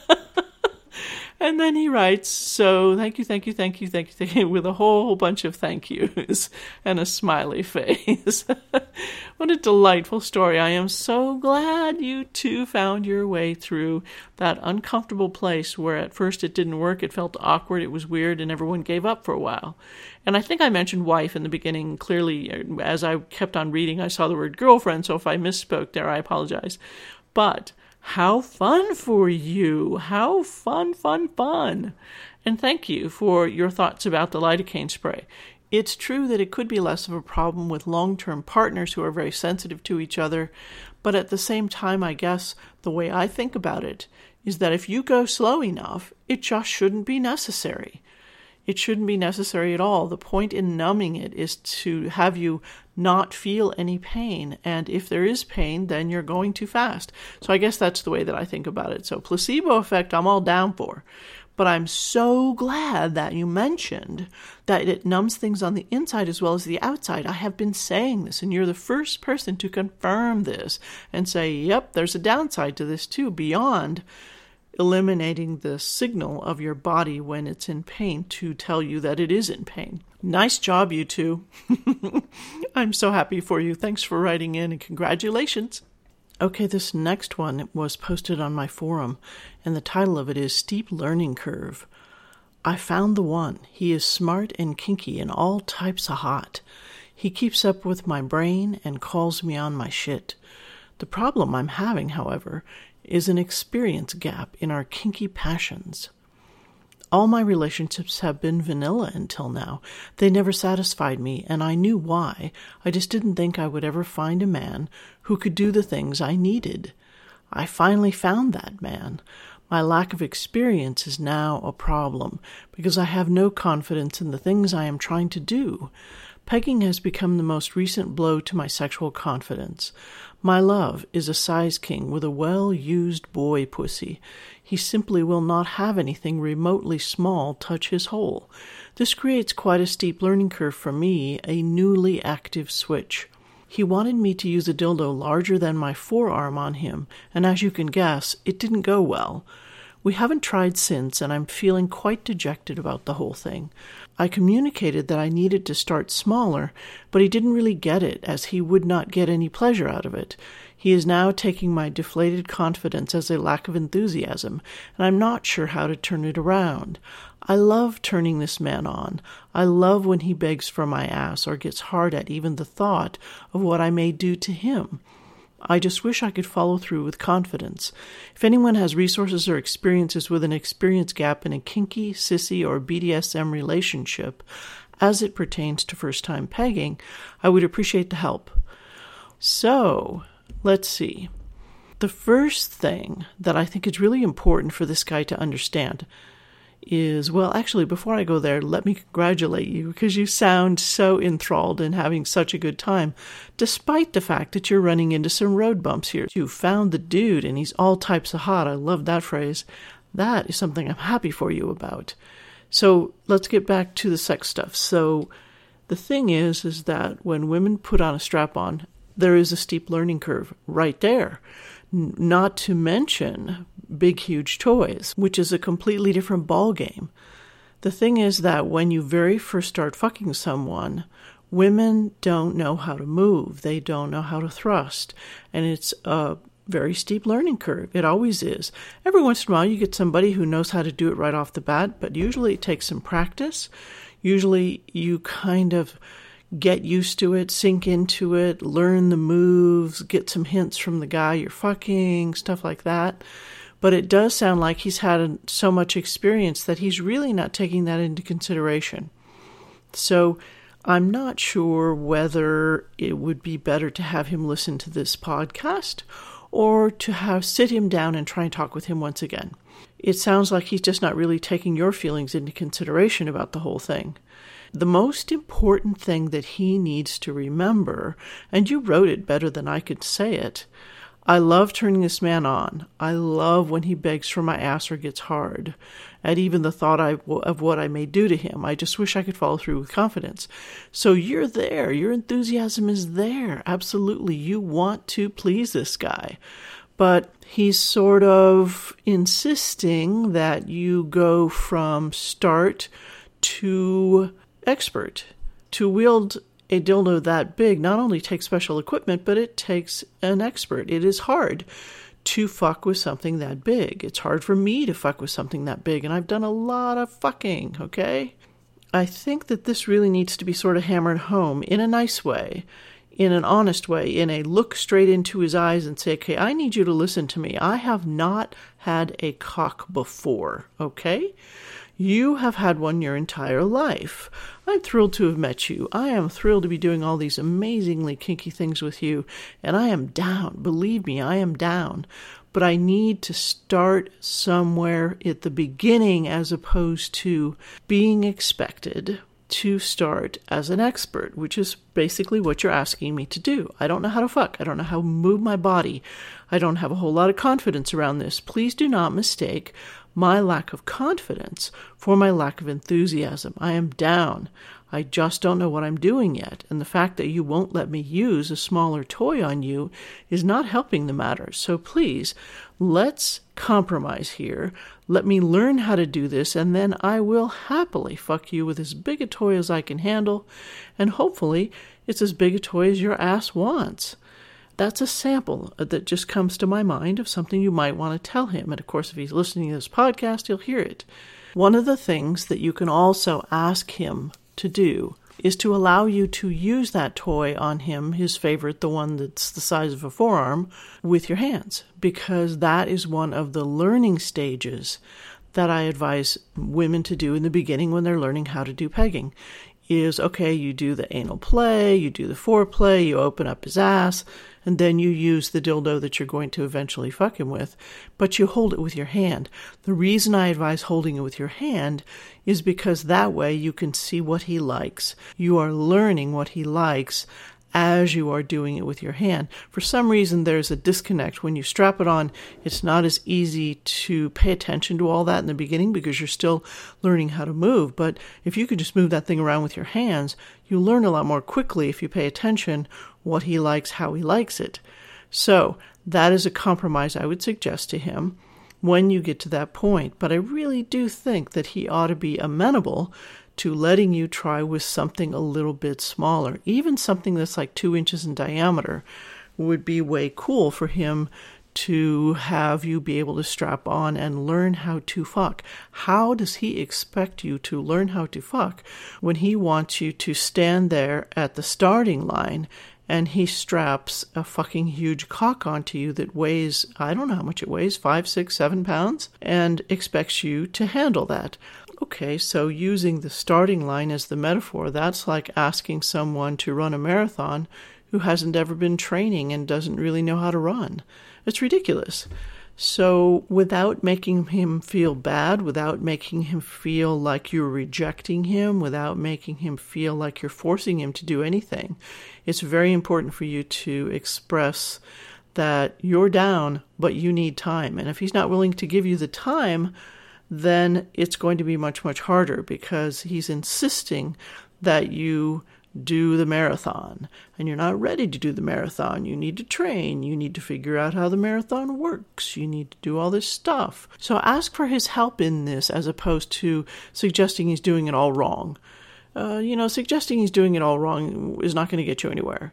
And then he writes, so thank you, with a whole bunch of thank yous and a smiley face. What a delightful story. I am so glad you two found your way through that uncomfortable place where at first it didn't work, it felt awkward, it was weird, and everyone gave up for a while. And I think I mentioned wife in the beginning. Clearly, as I kept on reading, I saw the word girlfriend, so if I misspoke there, I apologize. But how fun for you. How fun. And thank you for your thoughts about the lidocaine spray. It's true that it could be less of a problem with long-term partners who are very sensitive to each other, but at the same time, I guess the way I think about it is that if you go slow enough, it just shouldn't be necessary. It shouldn't be necessary at all. The point in numbing it is to have you not feel any pain. And if there is pain, then you're going too fast. So I guess that's the way that I think about it. So placebo effect, I'm all down for. But I'm so glad that you mentioned that it numbs things on the inside as well as the outside. I have been saying this, and you're the first person to confirm this and say, yep, there's a downside to this too, beyond eliminating the signal of your body when it's in pain to tell you that it is in pain. Nice job, you two. I'm so happy for you. Thanks for writing in, and congratulations. Okay, this next one was posted on my forum, and the title of it is Steep Learning Curve. I found the one. He is smart and kinky and all types of hot. He keeps up with my brain and calls me on my shit. The problem I'm having, however, is an experience gap in our kinky passions. All my relationships have been vanilla until now. They never satisfied me, and I knew why. I just didn't think I would ever find a man who could do the things I needed. I finally found that man. My lack of experience is now a problem, because I have no confidence in the things I am trying to do. Pegging has become the most recent blow to my sexual confidence. My love is a size king with a well-used boy pussy. He simply will not have anything remotely small touch his hole. This creates quite a steep learning curve for me, a newly active switch. He wanted me to use a dildo larger than my forearm on him, and as you can guess, it didn't go well. We haven't tried since, and I'm feeling quite dejected about the whole thing. I communicated that I needed to start smaller, but he didn't really get it, as he would not get any pleasure out of it. He is now taking my deflated confidence as a lack of enthusiasm, and I'm not sure how to turn it around. I love turning this man on. I love when he begs for my ass or gets hard at even the thought of what I may do to him. I just wish I could follow through with confidence. If anyone has resources or experiences with an experience gap in a kinky, sissy, or BDSM relationship as it pertains to first-time pegging, I would appreciate the help. So, let's see. The first thing that I think is really important for this guy to understand is, well, actually, before I go there, let me congratulate you because you sound so enthralled and having such a good time, despite the fact that you're running into some road bumps here. You found the dude and he's all types of hot. I love that phrase. That is something I'm happy for you about. So let's get back to the sex stuff. So the thing is that when women put on a strap-on, there is a steep learning curve right there. Not to mention big, huge toys, which is a completely different ball game. The thing is that when you very first start fucking someone, women don't know how to move. They don't know how to thrust. And it's a very steep learning curve. It always is. Every once in a while you get somebody who knows how to do it right off the bat, but usually it takes some practice. Usually you kind of get used to it, sink into it, learn the moves, get some hints from the guy you're fucking, stuff like that. But it does sound like he's had so much experience that he's really not taking that into consideration. So I'm not sure whether it would be better to have him listen to this podcast or to sit him down and try and talk with him once again. It sounds like he's just not really taking your feelings into consideration about the whole thing. The most important thing that he needs to remember, and you wrote it better than I could say it, I love turning this man on. I love when he begs for my ass or gets hard. At even the thought of what I may do to him. I just wish I could follow through with confidence. So you're there. Your enthusiasm is there. Absolutely. You want to please this guy. But he's sort of insisting that you go from start to expert. To wield a dildo that big not only takes special equipment, but it takes an expert. It is hard to fuck with something that big. It's hard for me to fuck with something that big, and I've done a lot of fucking, okay? I think that this really needs to be sort of hammered home in a nice way, in an honest way, in a look straight into his eyes and say, okay, I need you to listen to me. I have not had a cock before, okay? You have had one your entire life. I'm thrilled to have met you. I am thrilled to be doing all these amazingly kinky things with you, and I am down. Believe me, I am down. But I need to start somewhere at the beginning as opposed to being expected to start as an expert, which is basically what you're asking me to do. I don't know how to fuck. I don't know how to move my body. I don't have a whole lot of confidence around this. Please do not mistake my lack of confidence for my lack of enthusiasm. I am down. I just don't know what I'm doing yet. And the fact that you won't let me use a smaller toy on you is not helping the matter. So please, let's compromise here. Let me learn how to do this, and then I will happily fuck you with as big a toy as I can handle. And hopefully, it's as big a toy as your ass wants. That's a sample that just comes to my mind of something you might want to tell him. And of course, if he's listening to this podcast, he'll hear it. One of the things that you can also ask him to do is to allow you to use that toy on him, his favorite, the one that's the size of a forearm, with your hands. Because that is one of the learning stages that I advise women to do in the beginning when they're learning how to do pegging. Is, okay, you do the anal play, you do the foreplay, you open up his ass, and then you use the dildo that you're going to eventually fuck him with, but you hold it with your hand. The reason I advise holding it with your hand is because that way you can see what he likes. You are learning what he likes as you are doing it with your hand. For some reason, there's a disconnect. When you strap it on, it's not as easy to pay attention to all that in the beginning because you're still learning how to move. But if you could just move that thing around with your hands, you learn a lot more quickly if you pay attention what he likes, how he likes it. So that is a compromise I would suggest to him when you get to that point. But I really do think that he ought to be amenable to letting you try with something a little bit smaller. Even something that's like 2 inches in diameter would be way cool for him to have you be able to strap on and learn how to fuck. How does he expect you to learn how to fuck when he wants you to stand there at the starting line and he straps a fucking huge cock onto you that weighs, I don't know how much it weighs, 5, 6, 7 pounds, and expects you to handle that? Okay, so using the starting line as the metaphor, that's like asking someone to run a marathon who hasn't ever been training and doesn't really know how to run. It's ridiculous. So without making him feel bad, without making him feel like you're rejecting him, without making him feel like you're forcing him to do anything, it's very important for you to express that you're down, but you need time. And if he's not willing to give you the time, then it's going to be much, much harder because he's insisting that you do the marathon. And you're not ready to do the marathon. You need to train. You need to figure out how the marathon works. You need to do all this stuff. So ask for his help in this as opposed to suggesting he's doing it all wrong. Suggesting he's doing it all wrong is not going to get you anywhere.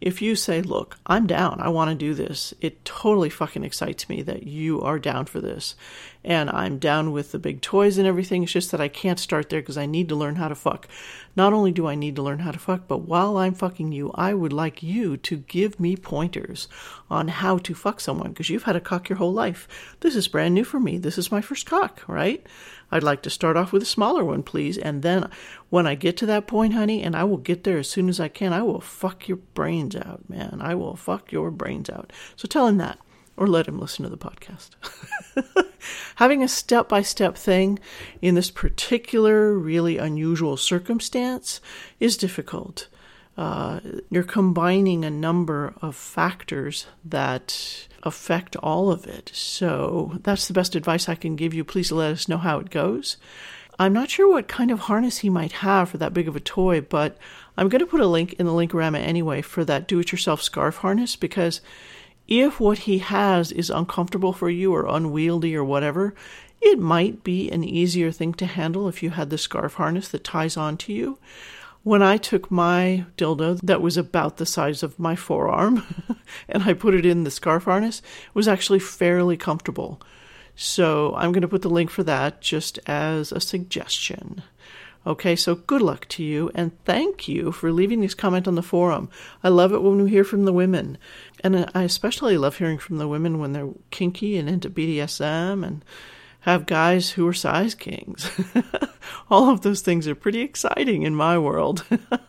if you say, look, I'm down, I want to do this, it totally fucking excites me that you are down for this. And I'm down with the big toys and everything. It's just that I can't start there because I need to learn how to fuck. Not only do I need to learn how to fuck, but while I'm fucking you, I would like you to give me pointers on how to fuck someone, because you've had a cock your whole life. This is brand new for me. This is my first cock, right? I'd like to start off with a smaller one, please. And then when I get to that point, honey, and I will get there as soon as I can, I will fuck your brains out, man. I will fuck your brains out. So tell him that, or let him listen to the podcast. Having a step-by-step thing in this particular, really unusual circumstance is difficult. You're combining a number of factors that affect all of it. So that's the best advice I can give you. Please let us know how it goes. I'm not sure what kind of harness he might have for that big of a toy, but I'm going to put a link in the Linkorama anyway for that do-it-yourself scarf harness, because if what he has is uncomfortable for you or unwieldy or whatever, it might be an easier thing to handle if you had the scarf harness that ties onto you. When I took my dildo that was about the size of my forearm and I put it in the scarf harness, it was actually fairly comfortable. So I'm going to put the link for that just as a suggestion. Okay, so good luck to you, and thank you for leaving this comment on the forum. I love it when we hear from the women, and I especially love hearing from the women when they're kinky and into BDSM and have guys who are size kings. All of those things are pretty exciting in my world.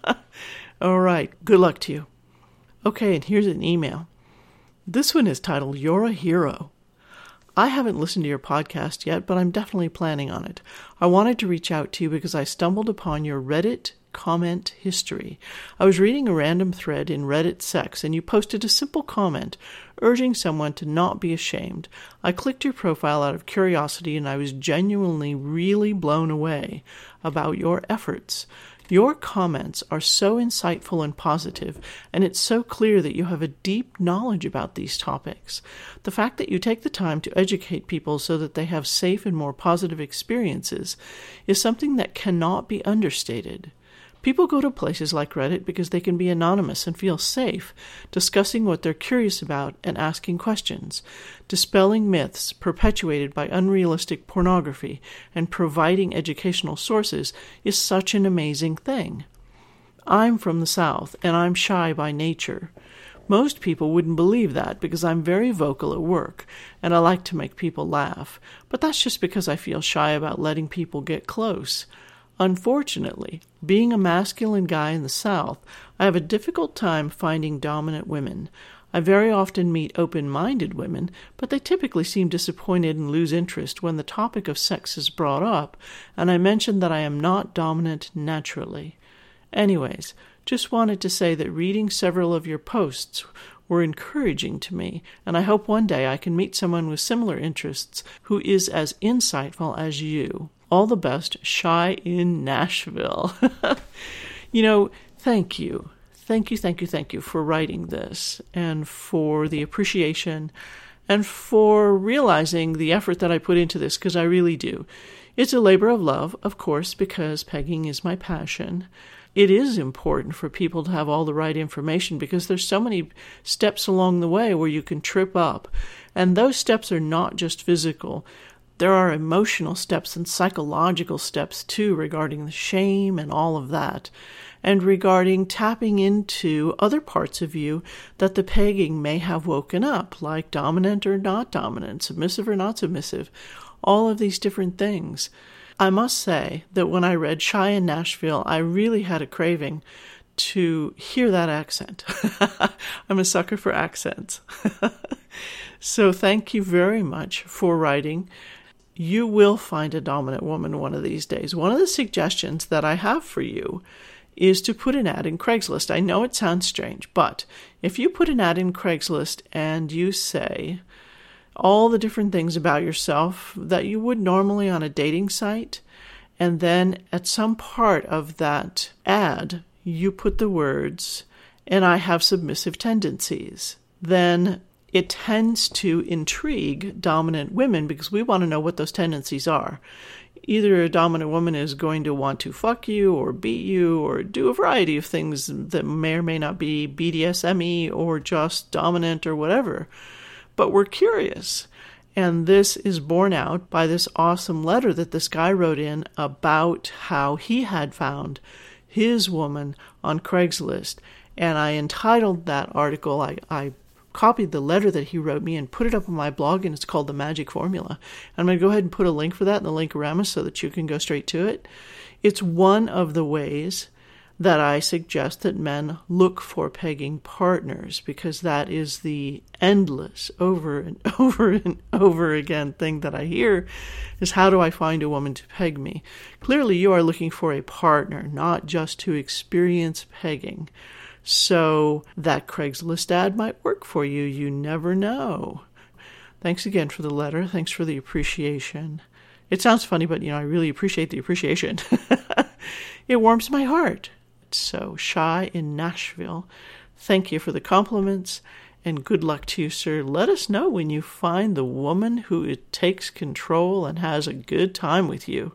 All right, good luck to you. Okay, and here's an email. This one is titled, You're a Hero. I haven't listened to your podcast yet, but I'm definitely planning on it. I wanted to reach out to you because I stumbled upon your Reddit comment history. I was reading a random thread in Reddit Sex, and you posted a simple comment urging someone to not be ashamed. I clicked your profile out of curiosity, and I was genuinely really blown away about your efforts. Your comments are so insightful and positive, and it's so clear that you have a deep knowledge about these topics. The fact that you take the time to educate people so that they have safe and more positive experiences is something that cannot be understated. People go to places like Reddit because they can be anonymous and feel safe, discussing what they're curious about and asking questions, dispelling myths perpetuated by unrealistic pornography, and providing educational sources is such an amazing thing. I'm from the South, and I'm shy by nature. Most people wouldn't believe that because I'm very vocal at work, and I like to make people laugh, but that's just because I feel shy about letting people get close. Unfortunately, being a masculine guy in the South, I have a difficult time finding dominant women. I very often meet open-minded women, but they typically seem disappointed and lose interest when the topic of sex is brought up, and I mention that I am not dominant naturally. Anyways, just wanted to say that reading several of your posts were encouraging to me, and I hope one day I can meet someone with similar interests who is as insightful as you. All the best, Shy in Nashville. Thank you. Thank you for writing this, and for the appreciation, and for realizing the effort that I put into this, because I really do. It's a labor of love, of course, because pegging is my passion. It is important for people to have all the right information because there's so many steps along the way where you can trip up. And those steps are not just physical. There are emotional steps and psychological steps too regarding the shame and all of that, and regarding tapping into other parts of you that the pegging may have woken up, like dominant or not dominant, submissive or not submissive, all of these different things. I must say that when I read Shy in Nashville, I really had a craving to hear that accent. I'm a sucker for accents. So thank you very much for writing. You will find a dominant woman one of these days. One of the suggestions that I have for you is to put an ad in Craigslist. I know it sounds strange, but if you put an ad in Craigslist and you say all the different things about yourself that you would normally on a dating site, and then at some part of that ad, you put the words, and I have submissive tendencies, then it tends to intrigue dominant women because we want to know what those tendencies are. Either a dominant woman is going to want to fuck you or beat you or do a variety of things that may or may not be BDSM-y or just dominant or whatever. But we're curious. And this is borne out by this awesome letter that this guy wrote in about how he had found his woman on Craigslist. And I entitled that article, I copied the letter that he wrote me and put it up on my blog, and it's called The Magic Formula. I'm going to go ahead and put a link for that in the Linkorama so that you can go straight to it. It's one of the ways that I suggest that men look for pegging partners, because that is the endless over and over and over again thing that I hear is, how do I find a woman to peg me? Clearly you are looking for a partner, not just to experience pegging. So that Craigslist ad might work for you. You never know. Thanks again for the letter. Thanks for the appreciation. It sounds funny, but I really appreciate the appreciation. It warms my heart. So, Shy in Nashville, thank you for the compliments, and good luck to you, sir. Let us know when you find the woman who takes control and has a good time with you.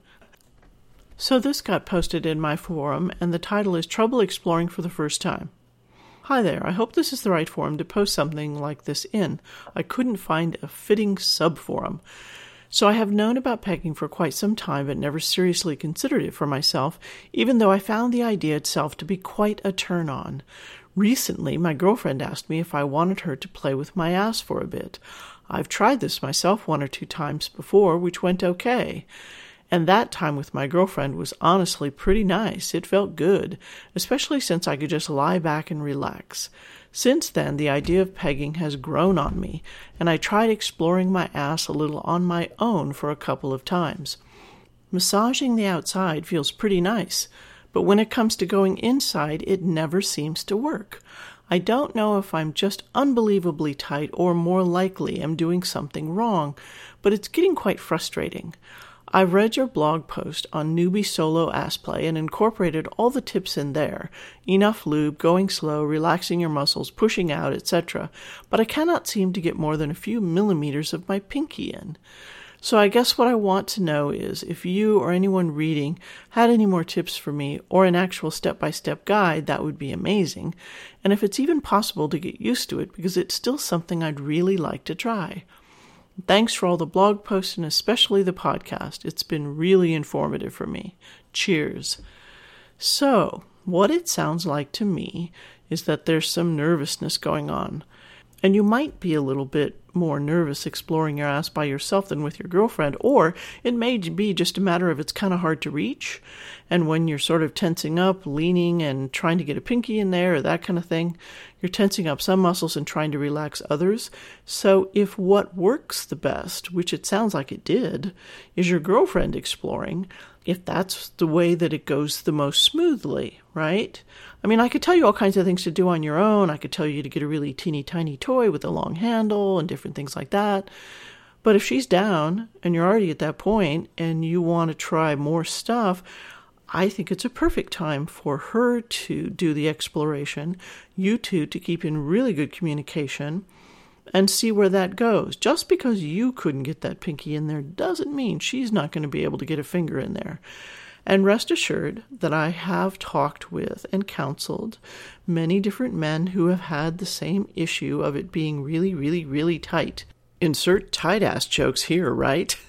So this got posted in my forum, and the title is Trouble Exploring for the First Time. Hi there, I hope this is the right forum to post something like this in. I couldn't find a fitting sub-forum. So I have known about pegging for quite some time, but never seriously considered it for myself, even though I found the idea itself to be quite a turn-on. Recently, my girlfriend asked me if I wanted her to play with my ass for a bit. I've tried this myself 1 or 2 times before, which went okay. And that time with my girlfriend was honestly pretty nice. It felt good, especially since I could just lie back and relax. Since then, the idea of pegging has grown on me, and I tried exploring my ass a little on my own for a couple of times. Massaging the outside feels pretty nice, but when it comes to going inside, it never seems to work. I don't know if I'm just unbelievably tight or more likely am doing something wrong, but it's getting quite frustrating. I've read your blog post on newbie solo ass play and incorporated all the tips in there. Enough lube, going slow, relaxing your muscles, pushing out, etc. But I cannot seem to get more than a few millimeters of my pinky in. So I guess what I want to know is if you or anyone reading had any more tips for me or an actual step-by-step guide, that would be amazing. And if it's even possible to get used to it, because it's still something I'd really like to try. Thanks for all the blog posts and especially the podcast. It's been really informative for me. Cheers. So, what it sounds like to me is that there's some nervousness going on. And you might be a little bit more nervous exploring your ass by yourself than with your girlfriend, or it may be just a matter of it's kind of hard to reach, and when you're sort of tensing up, leaning, and trying to get a pinky in there, or that kind of thing, you're tensing up some muscles and trying to relax others. So if what works the best, which it sounds like it did, is your girlfriend exploring, if that's the way that it goes the most smoothly, right? I mean, I could tell you all kinds of things to do on your own. I could tell you to get a really teeny tiny toy with a long handle and different things like that. But if she's down and you're already at that point and you want to try more stuff, I think it's a perfect time for her to do the exploration, you two to keep in really good communication, and see where that goes. Just because you couldn't get that pinky in there doesn't mean she's not going to be able to get a finger in there. And rest assured that I have talked with and counseled many different men who have had the same issue of it being really, really, really tight. Insert tight-ass jokes here, right?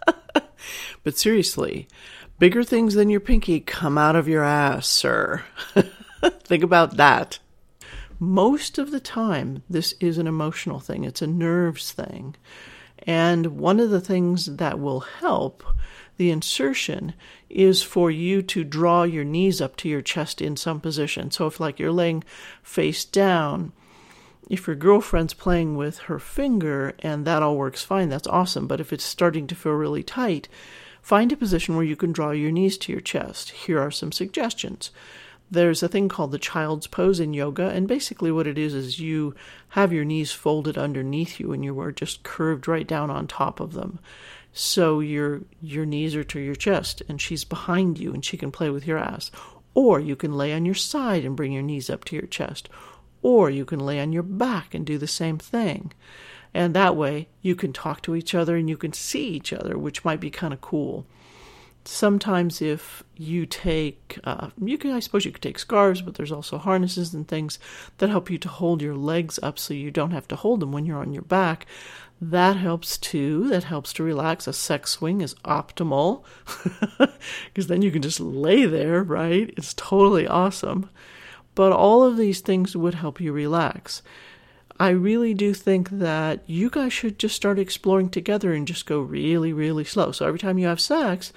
But seriously, bigger things than your pinky come out of your ass, sir. Think about that. Most of the time, this is an emotional thing. It's a nerves thing. And one of the things that will help the insertion is for you to draw your knees up to your chest in some position. So if like you're laying face down, if your girlfriend's playing with her finger and that all works fine, that's awesome. But if it's starting to feel really tight, find a position where you can draw your knees to your chest. Here are some suggestions. There's a thing called the child's pose in yoga, and basically what it is you have your knees folded underneath you and you are just curved right down on top of them. So your knees are to your chest and she's behind you and she can play with your ass. Or you can lay on your side and bring your knees up to your chest. Or you can lay on your back and do the same thing. And that way you can talk to each other and you can see each other, which might be kind of cool. Sometimes if you take, I suppose you could take scarves, but there's also harnesses and things that help you to hold your legs up so you don't have to hold them when you're on your back. That helps too. That helps to relax. A sex swing is optimal because then you can just lay there, right? It's totally awesome. But all of these things would help you relax. I really do think that you guys should just start exploring together and just go really, really slow. So every time you have sex,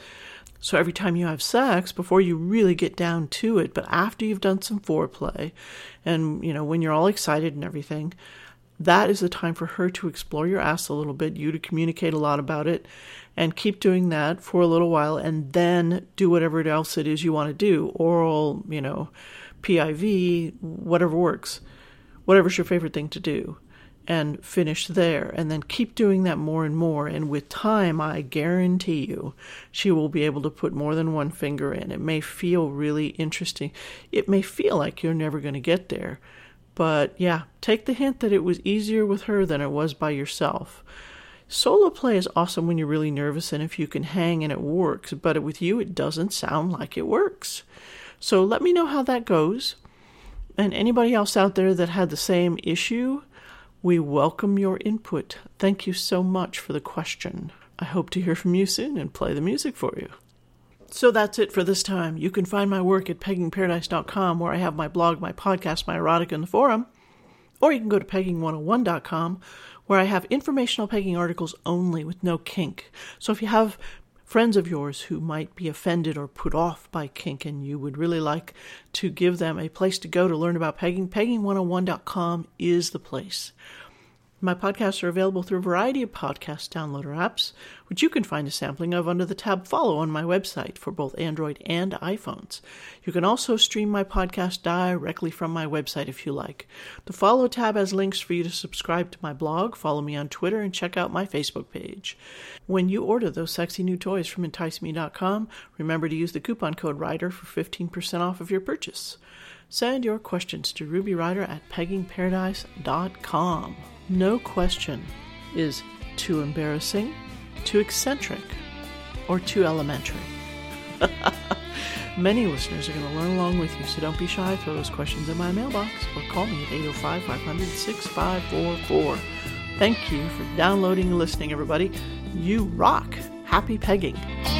before you really get down to it, but after you've done some foreplay and, when you're all excited and everything, that is the time for her to explore your ass a little bit, you to communicate a lot about it, and keep doing that for a little while, and then do whatever else it is you want to do. Oral, PIV, whatever works. Whatever's your favorite thing to do. And finish there, and then keep doing that more and more. And with time, I guarantee you, she will be able to put more than one finger in. It may feel really interesting. It may feel like you're never going to get there. But yeah, take the hint that it was easier with her than it was by yourself. Solo play is awesome when you're really nervous and if you can hang and it works. But with you, it doesn't sound like it works. So let me know how that goes. And anybody else out there that had the same issue, we welcome your input. Thank you so much for the question. I hope to hear from you soon and play the music for you. So that's it for this time. You can find my work at peggingparadise.com, where I have my blog, my podcast, my erotica, and the forum. Or you can go to pegging101.com, where I have informational pegging articles only with no kink. So if you have friends of yours who might be offended or put off by kink and you would really like to give them a place to go to learn about pegging, pegging101.com is the place. My podcasts are available through a variety of podcast downloader apps, which you can find a sampling of under the tab Follow on my website for both Android and iPhones. You can also stream my podcast directly from my website if you like. The Follow tab has links for you to subscribe to my blog, follow me on Twitter, and check out my Facebook page. When you order those sexy new toys from EnticeMe.com, remember to use the coupon code RIDER for 15% off of your purchase. Send your questions to RubyRider at peggingparadise.com. No question is too embarrassing, too eccentric, or too elementary. Many listeners are going to learn along with you, so don't be shy. Throw those questions in my mailbox or call me at 805-500-6544. Thank you for downloading and listening, everybody. You rock. Happy pegging.